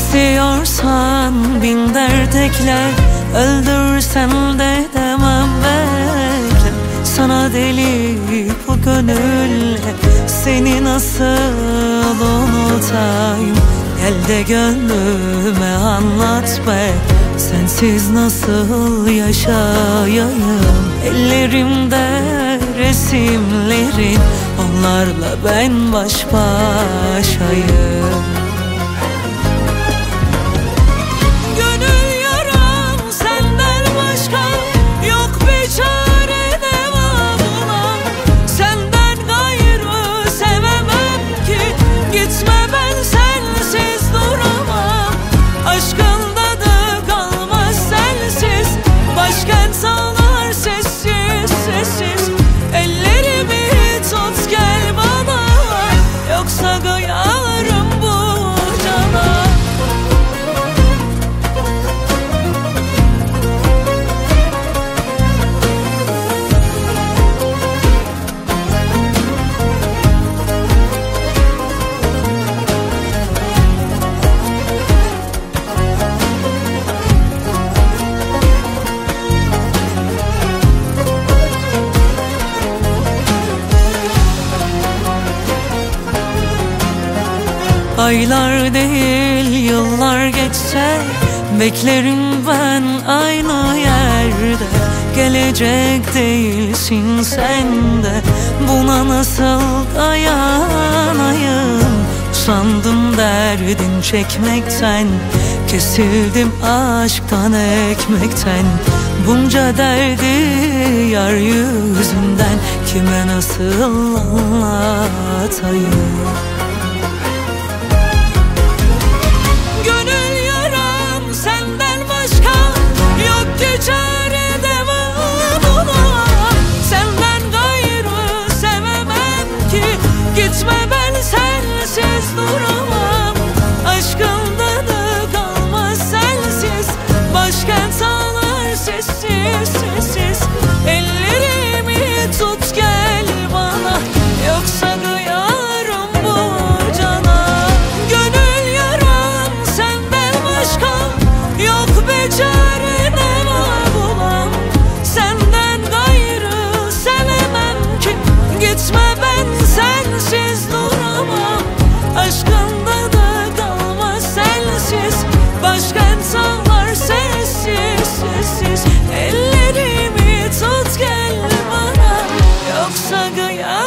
İstiyorsan bin dert ekle, öldürsen de demem bekle. Sana deli bu gönülle, seni nasıl unutayım? Gel de gönlüme anlat be, sensiz nasıl yaşayayım? Ellerimde resimlerin, onlarla ben baş başayım. Aylar değil yıllar geçse, beklerim ben aynı yerde. Gelecek değilsin sen de, buna nasıl dayanayım? Sandım derdin çekmekten, kesildim aşktan ekmekten. Bunca derdi yar yüzünden, kime nasıl anlatayım? Gitme, ben sensiz duramam. Aşkımda da kalmaz sensiz. Başkent ağlar sessiz sessiz. Ellerimi tut gel bana, yoksa duyarım bu cana. Gönül yaram senden başka yok, be çare ne var bulam. Senden gayrı sevemem ki. Gitme, ben sensiz duramam. Aşkımda da kalmaz sensiz. Başkent ağlar sessiz sessiz. Ellerimi tut gel bana, yoksa